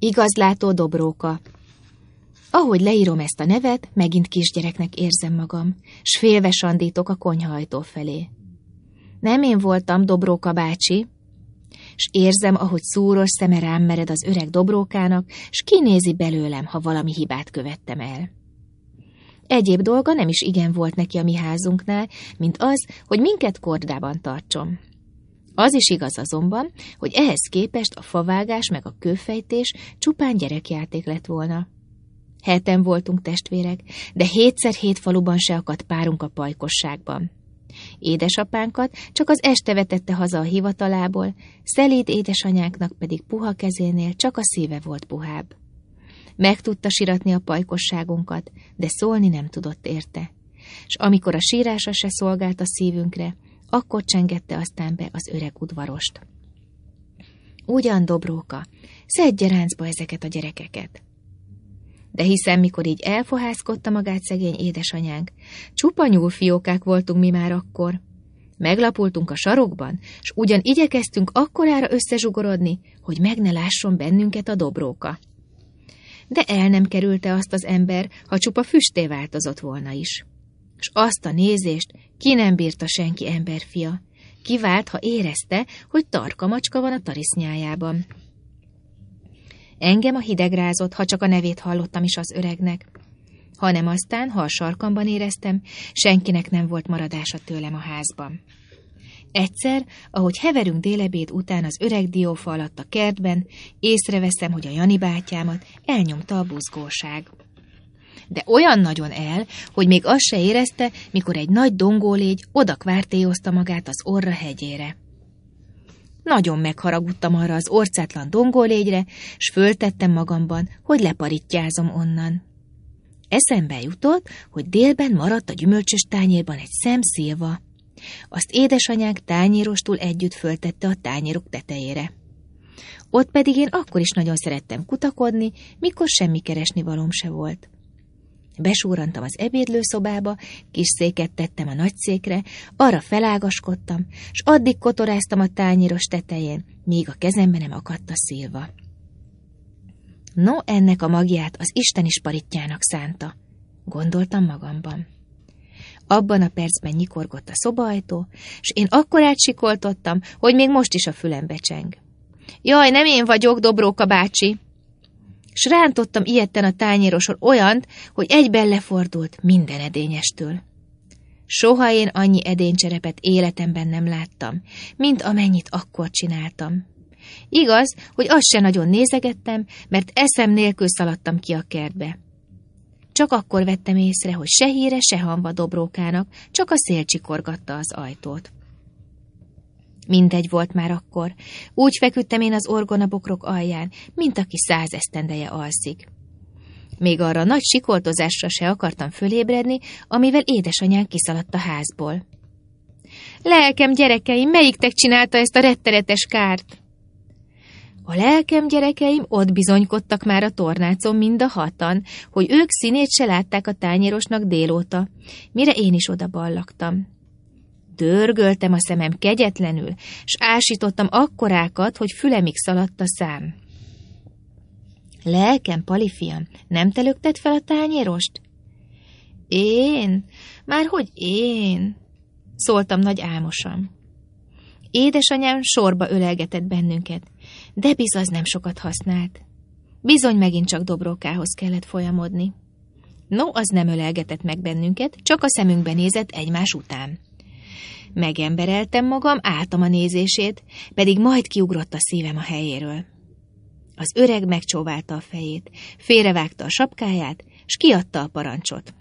Igazlátó Dobróka. Ahogy leírom ezt a nevet, megint kisgyereknek érzem magam, s félve sandítok a konyhaajtó felé. Nem én voltam Dobróka bácsi, s érzem, ahogy szúros szeme rám mered az öreg Dobrókának, s kinézi belőlem, ha valami hibát követtem el. Egyéb dolga nem is igen volt neki a mi házunknál, mint az, hogy minket kordában tartson. Az is igaz azonban, hogy ehhez képest a favágás meg a kőfejtés csupán gyerekjáték lett volna. 7-en voltunk testvérek, de 7x7 faluban se akadt párunk a pajkosságban. Édesapánkat csak az este vetette haza a hivatalából, szelíd édesanyánknak pedig puha kezénél csak a szíve volt puhább. Meg tudta siratni a pajkosságunkat, de szólni nem tudott érte. S amikor a sírása se szolgált a szívünkre, akkor csengette aztán be az öreg udvarost. Ugyan, Dobróka, szedje ráncba ezeket a gyerekeket. De hiszen mikor így elfohászkodta magát szegény édesanyánk, csupa nyúlfiókák voltunk mi már akkor. Meglapultunk a sarokban, s ugyan igyekeztünk akkorára összezsugorodni, hogy meg ne lásson bennünket a Dobróka. De el nem kerülte azt az ember, ha csupa füstté változott volna is. S azt a nézést ki nem bírta senki emberfia. Kivált, ha érezte, hogy tarka macska van a tarisznyájában. Engem a hideg rázott, ha csak a nevét hallottam is az öregnek. Hanem aztán, ha a sarkamban éreztem, senkinek nem volt maradása tőlem a házban. Egyszer, ahogy heverünk délebéd után az öreg diófa alatt a kertben, észreveszem, hogy a Jani bátyámat elnyomta a buzgóság. De olyan nagyon el, hogy még azt se érezte, mikor egy nagy dongólégy odakvártélyozta magát az Orra hegyére. Nagyon megharagudtam arra az orcátlan dongólégyre, s föltettem magamban, hogy leparittyázom onnan. Eszembe jutott, hogy délben maradt a gyümölcsös tányérban egy szem szilva. Azt édesanyánk tányérostul együtt föltette a tányérok tetejére. Ott pedig én akkor is nagyon szerettem kutakodni, mikor semmi keresnivalóm se volt. Besúrantam az ebédlőszobába, kis széket tettem a nagy székre, arra felágaskodtam, s addig kotoráztam a tányéros tetején, míg a kezembe nem akadt a szilva. No, ennek a magját az Isten is parittyának szánta, gondoltam magamban. Abban a percben nyikorgott a szobaajtó, s én akkor átsikoltottam, hogy még most is a fülembe cseng. Jaj, nem én vagyok, Dobróka bácsi! S rántottam ijedten a tányéroson olyant, hogy egyben lefordult minden edényestől. Soha én annyi edénycserepet életemben nem láttam, mint amennyit akkor csináltam. Igaz, hogy azt se nagyon nézegettem, mert eszem nélkül szaladtam ki a kertbe. Csak akkor vettem észre, hogy se híre, se hamba Dobrókának, csak a szél csikorgatta az ajtót. Mindegy volt már akkor. Úgy feküdtem én az orgonabokrok alján, mint aki 100 esztendeje alszik. Még arra nagy sikoltozásra se akartam fölébredni, amivel édesanyánk kiszaladt a házból. Lelkem, gyerekeim, melyiktek csinálta ezt a rettenetes kárt? A lelkem, gyerekeim ott bizonykodtak már a tornácon mind a 6-an, hogy ők színét se látták a tányérosnak délóta, mire én is oda ballagtam. Dörgöltem a szemem kegyetlenül, s ásítottam akkorákat, hogy fülemig szaladt a szám. Lelkem, Palifiam, nem te lökted fel a tányérost? Én? Márhogy én? Szóltam nagy álmosan. Édesanyám sorba ölelgetett bennünket, de bizony nem sokat használt. Bizony megint csak Dobrókához kellett folyamodni. No, az nem ölelgetett meg bennünket, csak a szemünkbe nézett egymás után. Megembereltem magam, álltam a nézését, pedig majd kiugrott a szívem a helyéről. Az öreg megcsóválta a fejét, félrevágta a sapkáját, s kiadta a parancsot.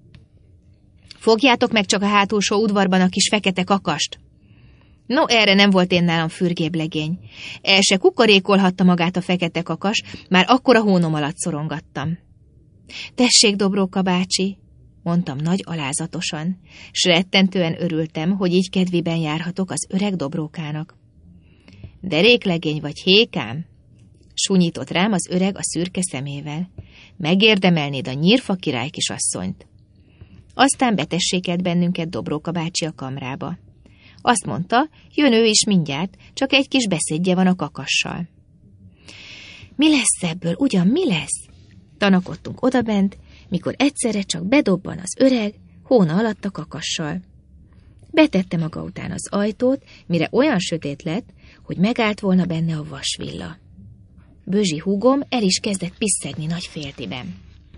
Fogjátok meg csak a hátulsó udvarban a kis fekete kakast! No, erre nem volt én nálam fürgébb legény. El se kukorékolhatta magát a fekete kakas, már akkor a hónom alatt szorongattam. Tessék, Dobróka bácsi, mondtam nagy alázatosan, s rettentően örültem, hogy így kedvében járhatok az öreg Dobrókának. Deréklegény vagy hékám? Sunyított rám az öreg a szürke szemével. Megérdemelnéd a Nyírfa király kisasszonyt. Aztán betessékelt bennünket Dobróka bácsi a kamrába. Azt mondta, jön ő is mindjárt, csak egy kis beszédje van a kakassal. Mi lesz ebből, ugyan mi lesz? Tanakodtunk odabent, mikor egyszerre csak bedobban az öreg, hóna alatt a kakassal. Betette maga után az ajtót, mire olyan sötét lett, hogy megállt volna benne a vasvilla. Bözsi húgom el is kezdett piszegni nagy féltiben.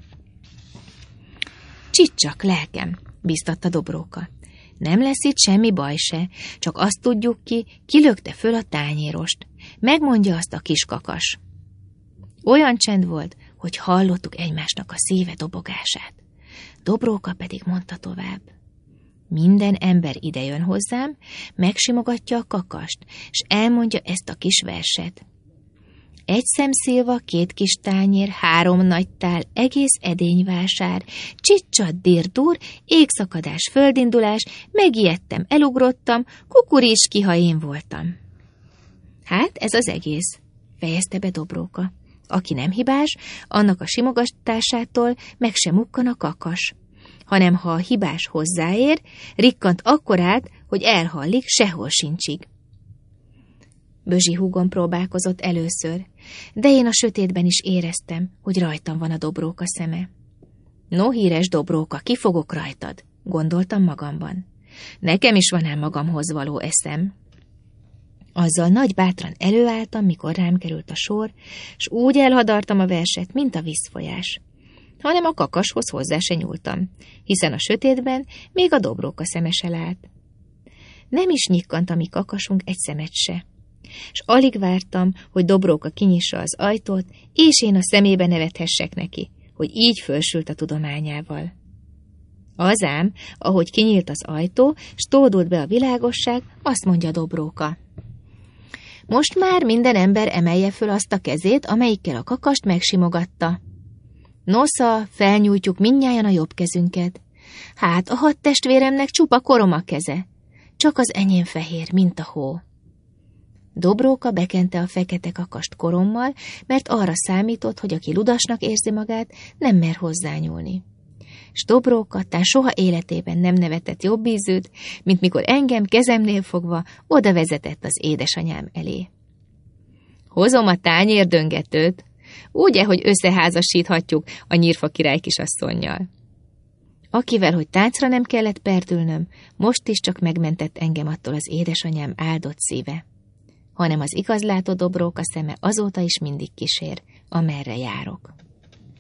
Csicsak, lelkem, biztatta Dobróka. Nem lesz itt semmi baj se, csak azt tudjuk ki lökte föl a tányérost. Megmondja azt a kis kakas. Olyan csend volt, hogy hallottuk egymásnak a szíve dobogását. Dobróka pedig mondta tovább. Minden ember idejön hozzám, megsimogatja a kakast, és elmondja ezt a kis verset. Egy szemszilva, 2 kis tányér, 3 nagy tál, egész edényvásár, csicsad, dirdur, égszakadás, földindulás, megijedtem, elugrottam, kukuriski, ha én voltam. Hát ez az egész, fejezte be Dobróka. Aki nem hibás, annak a simogatásától meg sem mukkan a kakas, hanem ha a hibás hozzáér, rikkant akkorát, hogy elhallik, sehol sincsig. Bözsi húgom próbálkozott először, de én a sötétben is éreztem, hogy rajtam van a Dobróka szeme. No, híres Dobróka, ki fogok rajtad, gondoltam magamban. Nekem is van ám magamhoz való eszem. Azzal nagy bátran előálltam, mikor rám került a sor, s úgy elhadartam a verset, mint a vízfolyás. Hanem a kakashoz hozzá se nyúltam, hiszen a sötétben még a Dobróka szeme se lát. Nem is nyikkant a mi kakasunk egy szemet se, s alig vártam, hogy Dobróka kinyissa az ajtót, és én a szemébe nevethessek neki, hogy így fölsült a tudományával. Az ám, ahogy kinyílt az ajtó, s tódult be a világosság, azt mondja Dobróka. Most már minden ember emelje föl azt a kezét, amelyikkel a kakast megsimogatta. Nosza, felnyújtjuk mindnyájan a jobb kezünket. Hát a 6 testvéremnek csupa korom a keze, csak az enyém fehér, mint a hó. Dobróka bekente a fekete kakast korommal, mert arra számított, hogy aki ludasnak érzi magát, nem mer hozzányúlni. S Dobróka tán soha életében nem nevetett jobb ízűt, mint mikor engem kezemnél fogva oda vezetett az édesanyám elé. Hozom a tányérdöngetőt, úgy, hogy összeházasíthatjuk a Nyírfa király kisasszonnyal. Akivel, hogy táncra nem kellett perdülnöm, most is csak megmentett engem attól az édesanyám áldott szíve. Hanem az igazlátó Dobróka szeme azóta is mindig kísér, amerre járok.